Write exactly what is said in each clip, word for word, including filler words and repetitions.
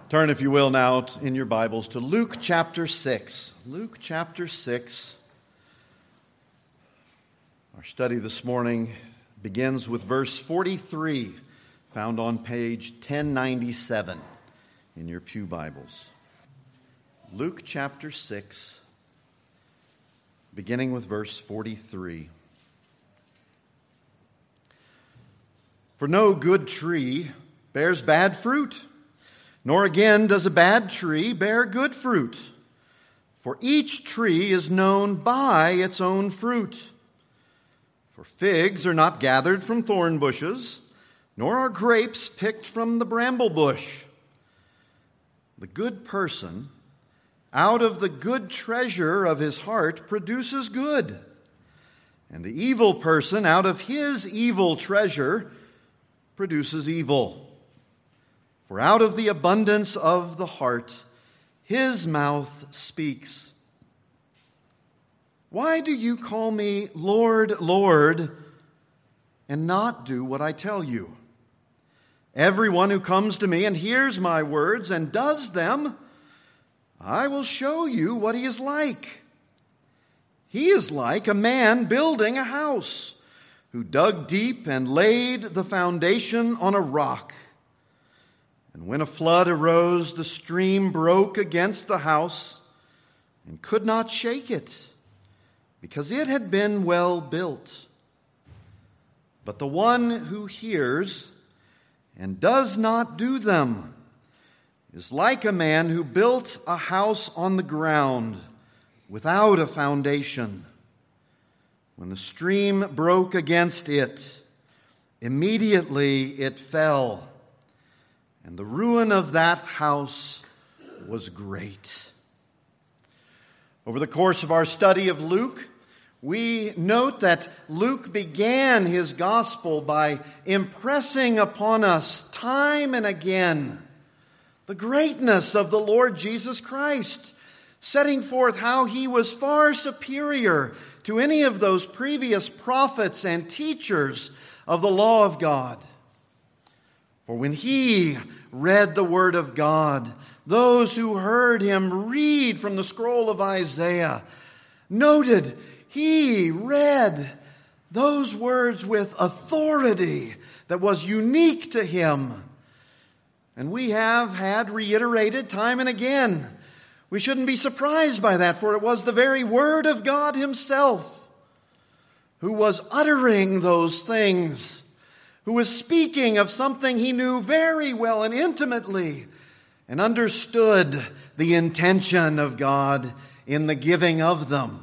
Turn, if you will, now in your Bibles to Luke chapter six. Luke chapter six. Our study this morning begins with verse forty-three, found on page ten ninety-seven in your pew Bibles. Luke chapter six, beginning with verse forty-three. For no good tree bears bad fruit, nor again does a bad tree bear good fruit. For each tree is known by its own fruit. For figs are not gathered from thorn bushes, nor are grapes picked from the bramble bush. The good person, out of the good treasure of his heart, produces good. And the evil person, out of his evil treasure, produces evil. For out of the abundance of the heart, his mouth speaks. Why do you call me Lord, Lord, and not do what I tell you? Everyone who comes to me and hears my words and does them, I will show you what he is like. He is like a man building a house, who dug deep and laid the foundation on a rock. And when a flood arose, the stream broke against the house and could not shake it, because it had been well built. But the one who hears and does not do them is like a man who built a house on the ground without a foundation. When the stream broke against it, immediately it fell. And the ruin of that house was great. Over the course of our study of Luke, we note that Luke began his gospel by impressing upon us time and again the greatness of the Lord Jesus Christ, setting forth how he was far superior to any of those previous prophets and teachers of the law of God. For when he read the word of God, those who heard him read from the scroll of Isaiah noted he read those words with authority that was unique to him. And we have had reiterated time and again. We shouldn't be surprised by that, for it was the very word of God himself who was uttering those things, who was speaking of something he knew very well and intimately and understood the intention of God in the giving of them.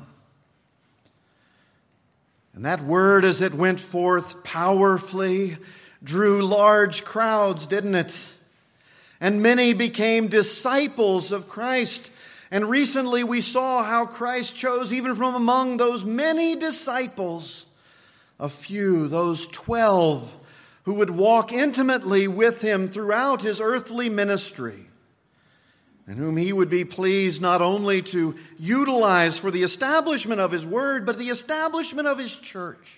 And that word, as it went forth powerfully, drew large crowds, didn't it? And many became disciples of Christ. And recently we saw how Christ chose, even from among those many disciples, a few, those twelve, who would walk intimately with him throughout his earthly ministry, and whom he would be pleased not only to utilize for the establishment of his word, but the establishment of his church.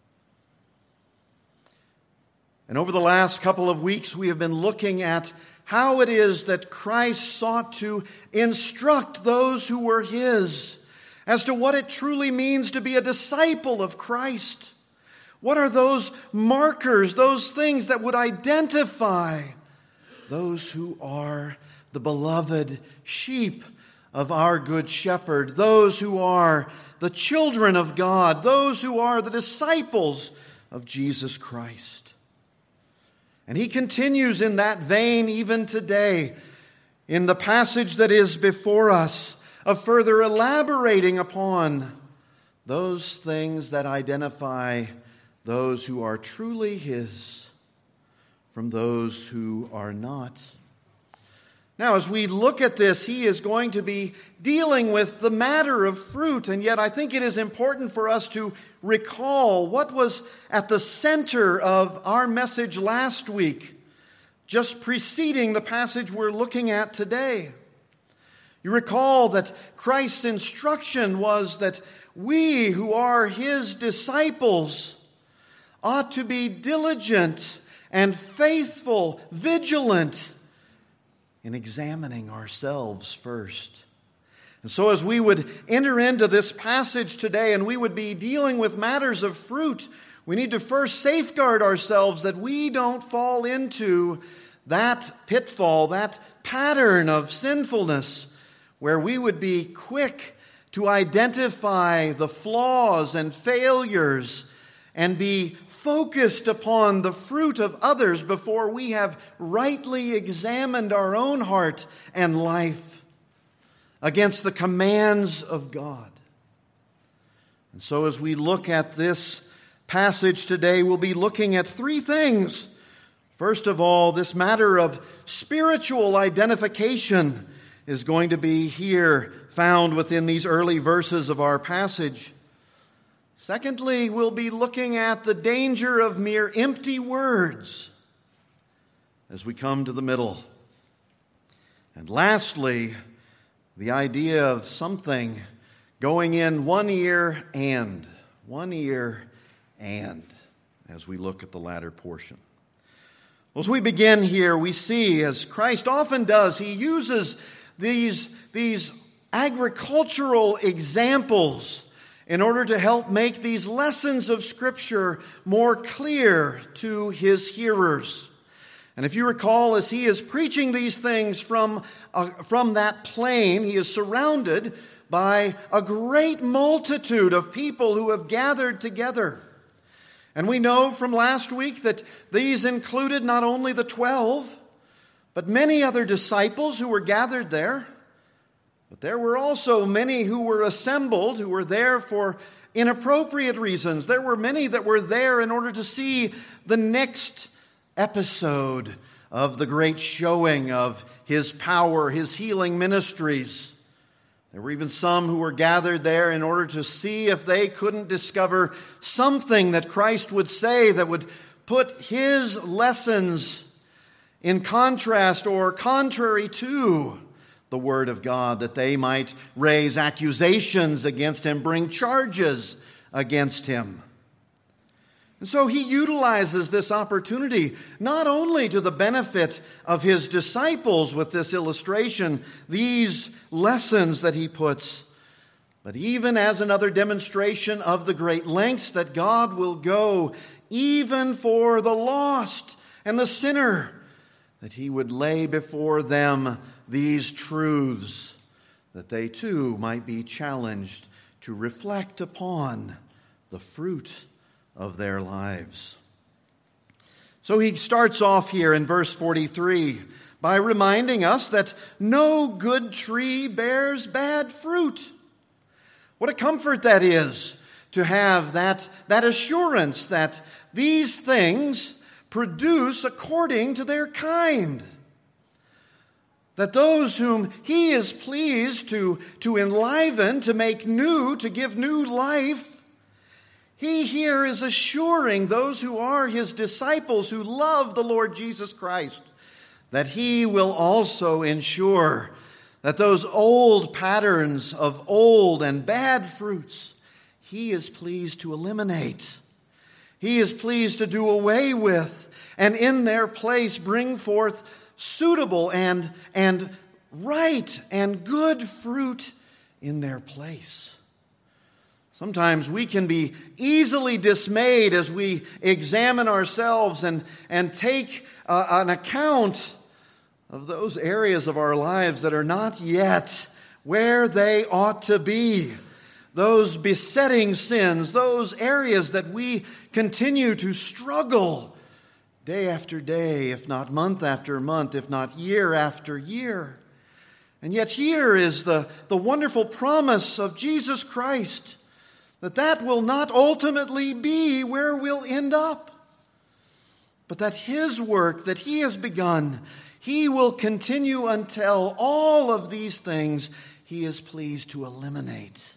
And over the last couple of weeks, we have been looking at how it is that Christ sought to instruct those who were his as to what it truly means to be a disciple of Christ. What are those markers, those things that would identify those who are the beloved sheep of our good shepherd, those who are the children of God, those who are the disciples of Jesus Christ? And he continues in that vein even today in the passage that is before us, of further elaborating upon those things that identify those who are truly his from those who are not. Now, as we look at this, he is going to be dealing with the matter of fruit, and yet I think it is important for us to recall what was at the center of our message last week, just preceding the passage we're looking at today. You recall that Christ's instruction was that we who are his disciples ought to be diligent and faithful, vigilant in examining ourselves first. And so as we would enter into this passage today and we would be dealing with matters of fruit, we need to first safeguard ourselves that we don't fall into that pitfall, that pattern of sinfulness, where we would be quick to identify the flaws and failures and be focused upon the fruit of others before we have rightly examined our own heart and life against the commands of God. And so as we look at this passage today, we'll be looking at three things. First of all, this matter of spiritual identification is going to be here found within these early verses of our passage. Secondly, we'll be looking at the danger of mere empty words as we come to the middle. And lastly, the idea of something going in one ear and, one ear and, as we look at the latter portion. As we begin here, we see, as Christ often does, he uses these, these agricultural examples in order to help make these lessons of Scripture more clear to his hearers. And if you recall, as he is preaching these things from, uh, from that plain, he is surrounded by a great multitude of people who have gathered together. And we know from last week that these included not only the twelve, but many other disciples who were gathered there. But there were also many who were assembled, who were there for inappropriate reasons. There were many that were there in order to see the next episode of the great showing of his power, his healing ministries. There were even some who were gathered there in order to see if they couldn't discover something that Christ would say that would put his lessons in contrast or contrary to the Word of God, that they might raise accusations against him, bring charges against him. And so he utilizes this opportunity not only to the benefit of his disciples with this illustration, these lessons that he puts, but even as another demonstration of the great lengths that God will go even for the lost and the sinner, that he would lay before them these truths, that they too might be challenged to reflect upon the fruit of their lives. So he starts off here in verse forty-three by reminding us that no good tree bears bad fruit. What a comfort that is to have that, that assurance that these things produce according to their kind. That those whom he is pleased to, to enliven, to make new, to give new life, he here is assuring those who are his disciples who love the Lord Jesus Christ that he will also ensure that those old patterns of old and bad fruits he is pleased to eliminate. He is pleased to do away with and in their place bring forth suitable and, and right and good fruit in their place. Sometimes we can be easily dismayed as we examine ourselves and, and take uh, an account of those areas of our lives that are not yet where they ought to be. Those besetting sins, those areas that we continue to struggle day after day, if not month after month, if not year after year. And yet here is the, the wonderful promise of Jesus Christ that that will not ultimately be where we'll end up, but that his work that he has begun, he will continue until all of these things he is pleased to eliminate.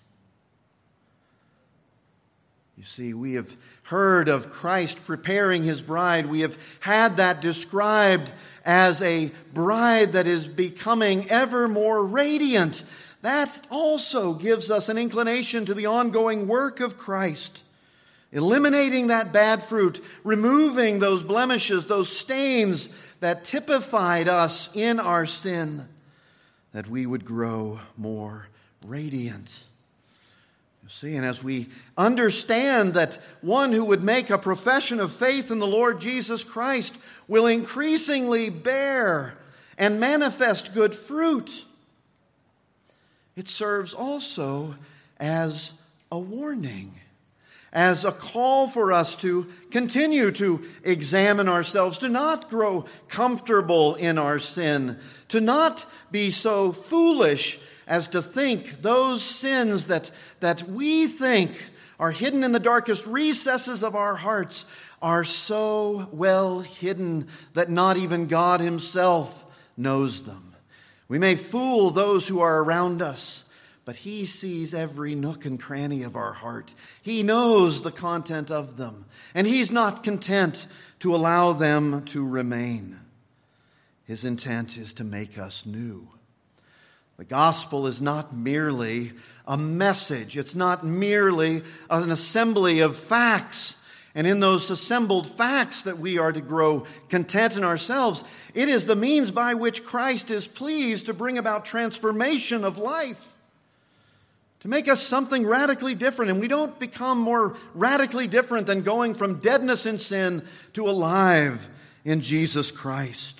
You see, we have heard of Christ preparing his bride. We have had that described as a bride that is becoming ever more radiant. That also gives us an inclination to the ongoing work of Christ, eliminating that bad fruit, removing those blemishes, those stains that typified us in our sin, that we would grow more radiant. You see, and as we understand that one who would make a profession of faith in the Lord Jesus Christ will increasingly bear and manifest good fruit, it serves also as a warning, as a call for us to continue to examine ourselves, to not grow comfortable in our sin, to not be so foolish as to think those sins that, that we think are hidden in the darkest recesses of our hearts are so well hidden that not even God Himself knows them. We may fool those who are around us, but He sees every nook and cranny of our heart. He knows the content of them, and He's not content to allow them to remain. His intent is to make us new. The gospel is not merely a message. It's not merely an assembly of facts. And in those assembled facts that we are to grow content in ourselves, it is the means by which Christ is pleased to bring about transformation of life, to make us something radically different. And we don't become more radically different than going from deadness in sin to alive in Jesus Christ.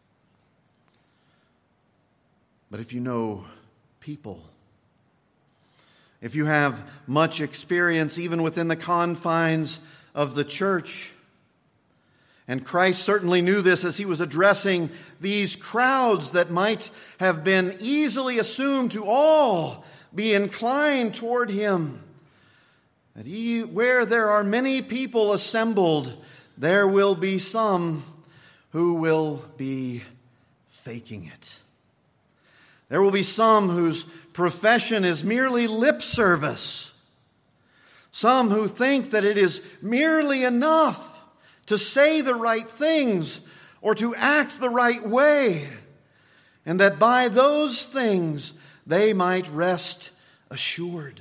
But if you know people, if you have much experience even within the confines of the church, and Christ certainly knew this as He was addressing these crowds that might have been easily assumed to all be inclined toward Him, that he, where there are many people assembled, there will be some who will be faking it. There will be some whose profession is merely lip service. Some who think that it is merely enough to say the right things or to act the right way, and that by those things they might rest assured.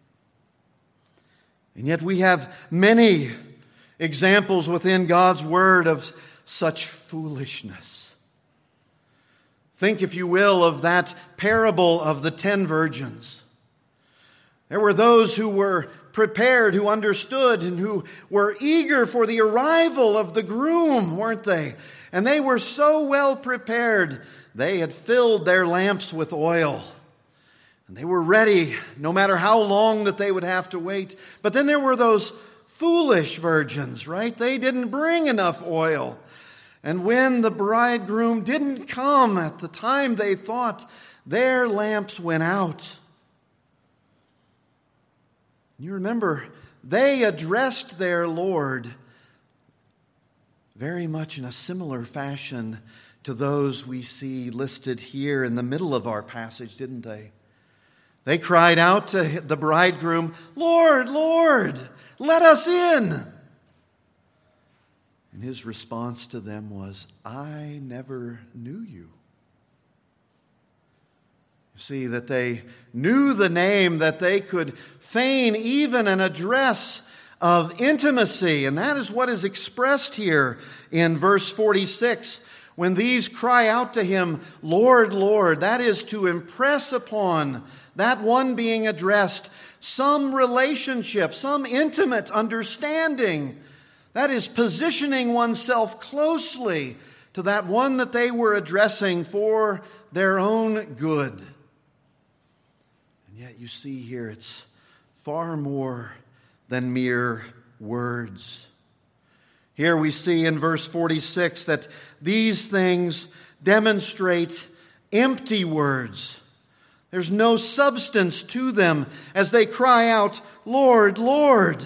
And yet we have many examples within God's Word of such foolishness. Think, if you will, of that parable of the ten virgins. There were those who were prepared, who understood, and who were eager for the arrival of the groom, weren't they? And they were so well prepared, they had filled their lamps with oil. And they were ready, no matter how long that they would have to wait. But then there were those foolish virgins, right? They didn't bring enough oil. And when the bridegroom didn't come at the time they thought, their lamps went out. You remember, they addressed their Lord very much in a similar fashion to those we see listed here in the middle of our passage, didn't they? They cried out to the bridegroom, "Lord, Lord, let us in." And His response to them was, "I never knew you." You see, that they knew the name, that they could feign even an address of intimacy. And that is what is expressed here in verse forty-six. When these cry out to Him, "Lord, Lord," that is to impress upon that one being addressed some relationship, some intimate understanding. That is positioning oneself closely to that one that they were addressing for their own good. And yet you see here it's far more than mere words. Here we see in verse forty-six that these things demonstrate empty words. There's no substance to them as they cry out, "Lord, Lord."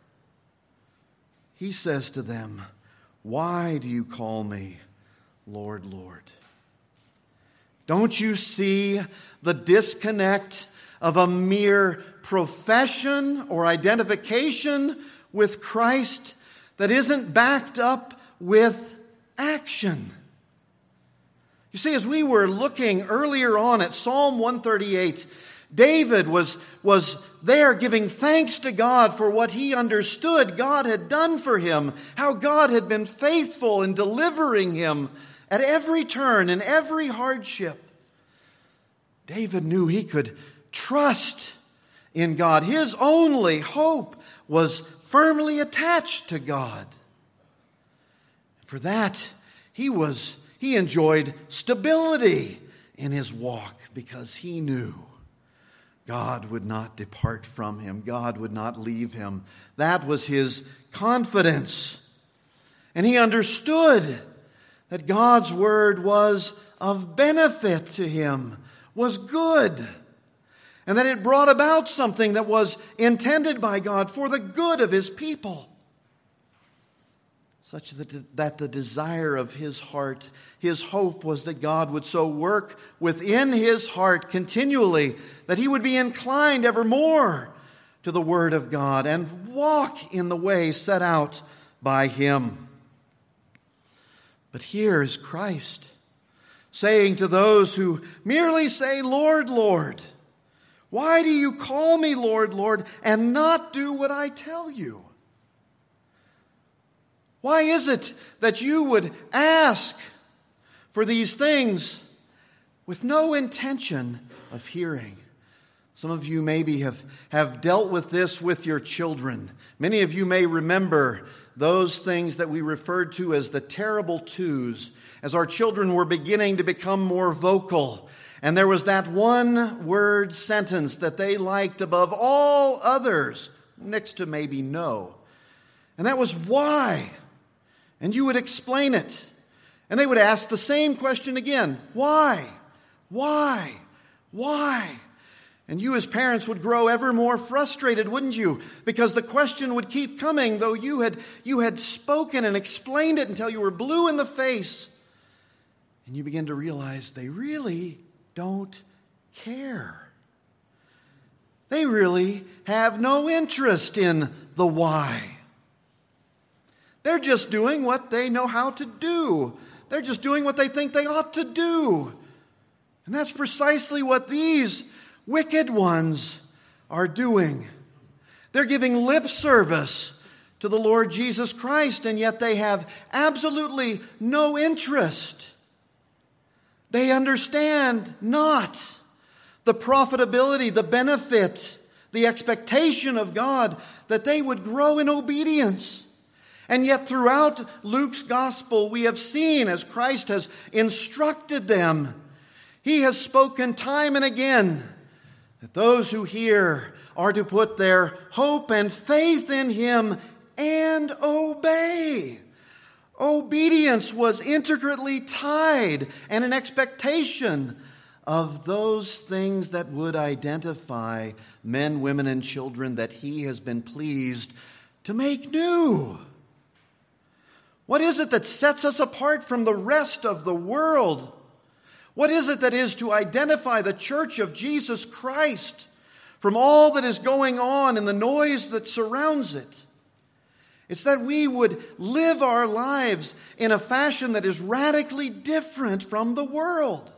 He says to them, "Why do you call me Lord, Lord?" Don't you see the disconnect of a mere profession or identification with Christ that isn't backed up with action? You see, as we were looking earlier on at Psalm one thirty-eight, David was, was there giving thanks to God for what he understood God had done for him, how God had been faithful in delivering him at every turn, in every hardship, David knew he could trust in God. His only hope was firmly attached to God. For that, he was he enjoyed stability in his walk because he knew God would not depart from him. God would not leave him. That was his confidence. And he understood that God's word was of benefit to him, was good, and that it brought about something that was intended by God for the good of his people. Such that, that the desire of his heart, his hope was that God would so work within his heart continually that he would be inclined evermore to the word of God and walk in the way set out by him. But here is Christ saying to those who merely say, Lord, Lord, why do you call me Lord, Lord, and not do what I tell you? Why is it that you would ask for these things with no intention of hearing? Some of you maybe have, have dealt with this with your children. Many of you may remember those things that we referred to as the terrible twos, as our children were beginning to become more vocal. And there was that one word sentence that they liked above all others, next to maybe no. And that was why. And you would explain it. And they would ask the same question again. Why? Why? Why? And you as parents would grow ever more frustrated, wouldn't you? Because the question would keep coming, though you had, you had spoken and explained it until you were blue in the face. And you begin to realize they really don't care. They really have no interest in the why. They're just doing what they know how to do. They're just doing what they think they ought to do. And that's precisely what these wicked ones are doing. They're giving lip service to the Lord Jesus Christ, and yet they have absolutely no interest. They understand not the profitability, the benefit, the expectation of God that they would grow in obedience. And yet throughout Luke's gospel, we have seen as Christ has instructed them, he has spoken time and again that those who hear are to put their hope and faith in him and obey. Obedience was intricately tied and an expectation of those things that would identify men, women, and children that he has been pleased to make new. What is it that sets us apart from the rest of the world? What is it that is to identify the church of Jesus Christ from all that is going on and the noise that surrounds it? It's that we would live our lives in a fashion that is radically different from the world.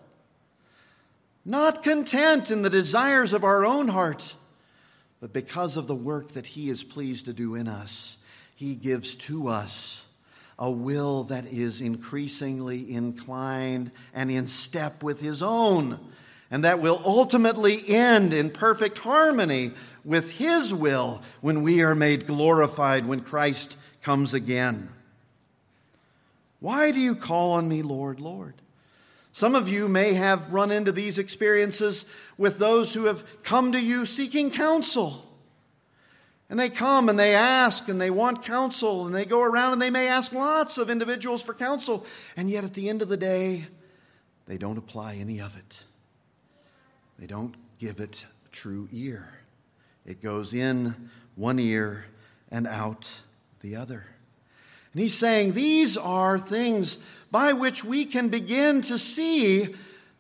Not content in the desires of our own heart, but because of the work that he is pleased to do in us, he gives to us a will that is increasingly inclined and in step with his own, and that will ultimately end in perfect harmony with his will when we are made glorified, when Christ comes again. Why do you call on me, Lord, Lord? Some of you may have run into these experiences with those who have come to you seeking counsel. And they come and they ask and they want counsel, and they go around and they may ask lots of individuals for counsel. And yet at the end of the day, they don't apply any of it. They don't give it a true ear. It goes in one ear and out the other. And he's saying these are things by which we can begin to see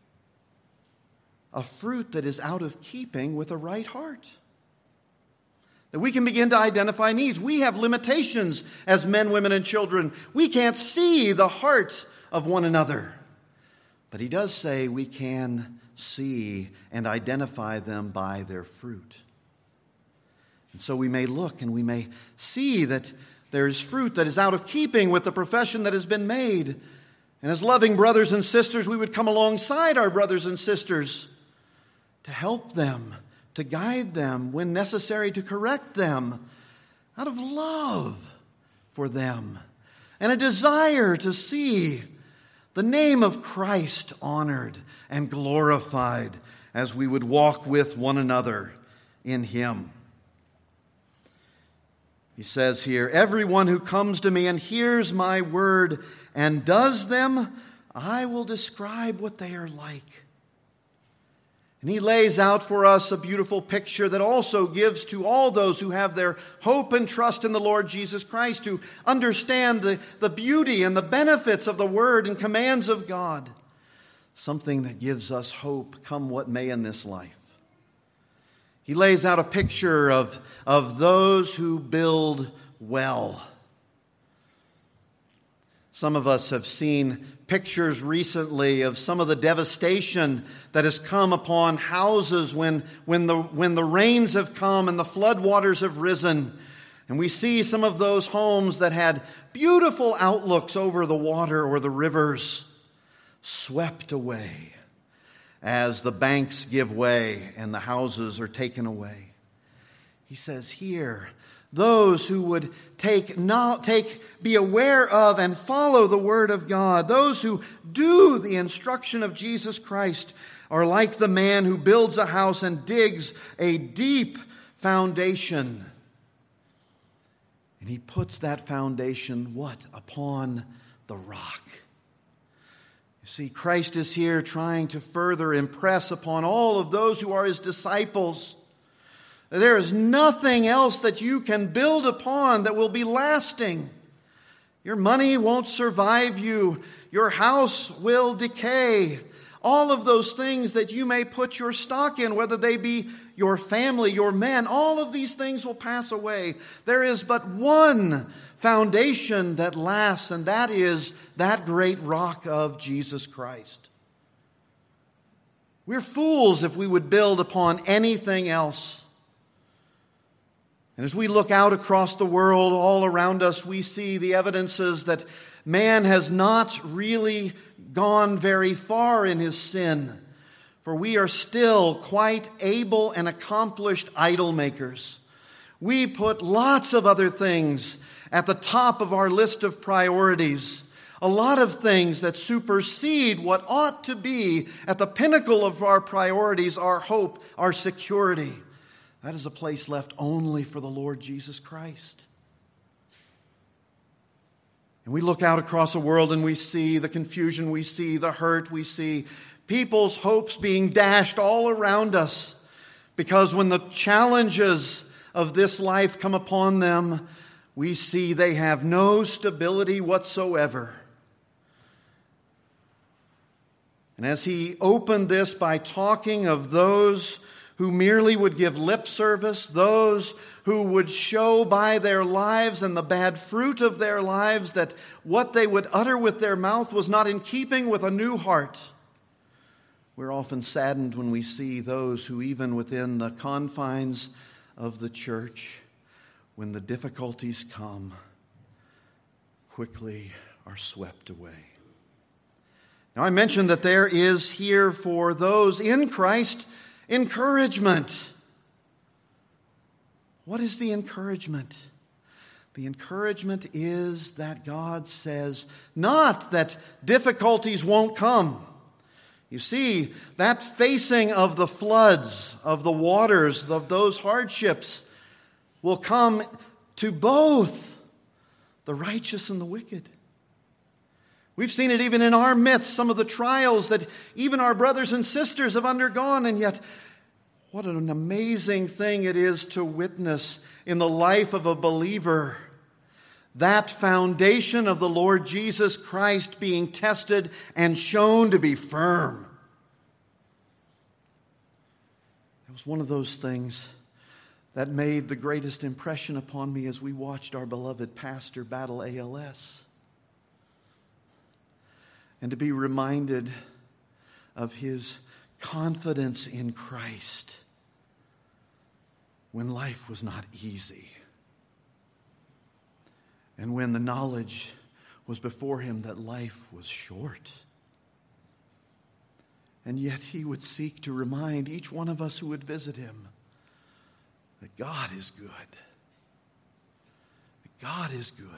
a fruit that is out of keeping with a right heart. That we can begin to identify needs. We have limitations as men, women, and children. We can't see the heart of one another. But he does say we can see and identify them by their fruit. And so we may look and we may see that there is fruit that is out of keeping with the profession that has been made. And as loving brothers and sisters, we would come alongside our brothers and sisters to help them, to guide them when necessary, to correct them out of love for them and a desire to see the name of Christ honored and glorified as we would walk with one another in Him. He says here, everyone who comes to me and hears my word and does them, I will describe what they are like. And he lays out for us a beautiful picture that also gives to all those who have their hope and trust in the Lord Jesus Christ, who understand the, the beauty and the benefits of the word and commands of God, something that gives us hope come what may in this life. He lays out a picture of, of those who build well. Some of us have seen pictures recently of some of the devastation that has come upon houses when, when, the, when the rains have come and the floodwaters have risen. And we see some of those homes that had beautiful outlooks over the water or the rivers swept away as the banks give way and the houses are taken away. He says here, those who would take, not, take, be aware of and follow the word of God, those who do the instruction of Jesus Christ, are like the man who builds a house and digs a deep foundation. And he puts that foundation, what? Upon the rock. You see, Christ is here trying to further impress upon all of those who are his disciples. There is nothing else that you can build upon that will be lasting. Your money won't survive you. Your house will decay. All of those things that you may put your stock in, whether they be your family, your men, all of these things will pass away. There is but one foundation that lasts, and that is that great rock of Jesus Christ. We're fools if we would build upon anything else. And as we look out across the world, all around us, we see the evidences that man has not really gone very far in his sin. For we are still quite able and accomplished idol makers. We put lots of other things at the top of our list of priorities. A lot of things that supersede what ought to be at the pinnacle of our priorities, our hope, our security. That is a place left only for the Lord Jesus Christ. And we look out across a world and we see the confusion, we see the hurt, we see people's hopes being dashed all around us. Because when the challenges of this life come upon them, we see they have no stability whatsoever. And as he opened this by talking of those who merely would give lip service, those who would show by their lives and the bad fruit of their lives that what they would utter with their mouth was not in keeping with a new heart. We're often saddened when we see those who, even within the confines of the church, when the difficulties come, quickly are swept away. Now, I mentioned that there is here for those in Christ encouragement. What is the encouragement? The encouragement is that God says, not that difficulties won't come. You see, that facing of the floods, of the waters, of those hardships will come to both the righteous and the wicked. We've seen it even in our midst, some of the trials that even our brothers and sisters have undergone, and yet what an amazing thing it is to witness in the life of a believer. That foundation of the Lord Jesus Christ being tested and shown to be firm. It was one of those things that made the greatest impression upon me as we watched our beloved pastor battle A L S. And to be reminded of his confidence in Christ when life was not easy. And when the knowledge was before him that life was short. And yet he would seek to remind each one of us who would visit him that God is good. That God is good.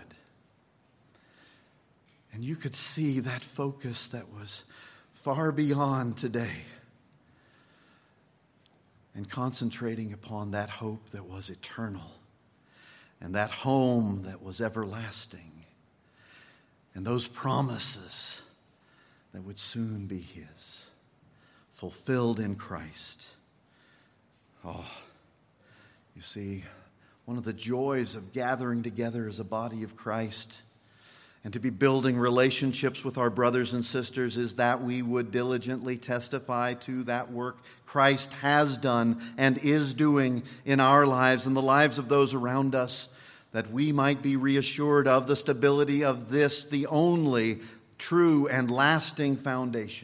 And you could see that focus that was far beyond today, and concentrating upon that hope that was eternal, and that home that was everlasting, and those promises that would soon be his, fulfilled in Christ. Oh, you see, one of the joys of gathering together as a body of Christ and to be building relationships with our brothers and sisters is that we would diligently testify to that work Christ has done and is doing in our lives and the lives of those around us, that we might be reassured of the stability of this, the only true and lasting foundation.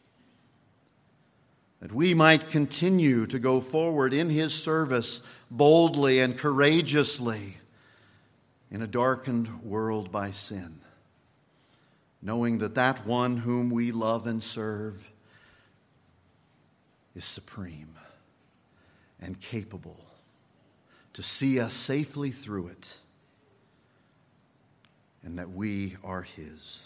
That we might continue to go forward in his service boldly and courageously in a darkened world by sin, knowing that that one whom we love and serve is supreme and capable to see us safely through it, and that we are his.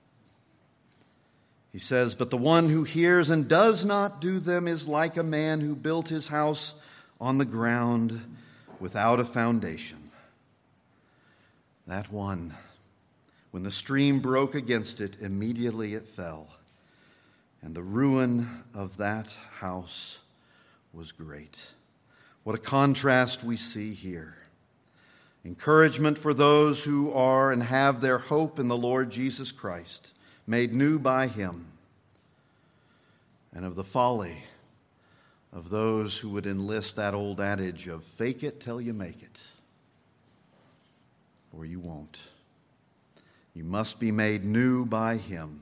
He says, "But the one who hears and does not do them is like a man who built his house on the ground without a foundation. That one, when the stream broke against it, immediately it fell, and the ruin of that house was great." What a contrast we see here. Encouragement for those who are and have their hope in the Lord Jesus Christ, made new by him, and of the folly of those who would enlist that old adage of fake it till you make it. For you won't. You must be made new by him,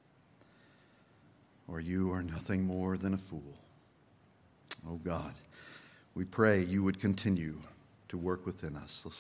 or you are nothing more than a fool. Oh God, we pray you would continue to work within us.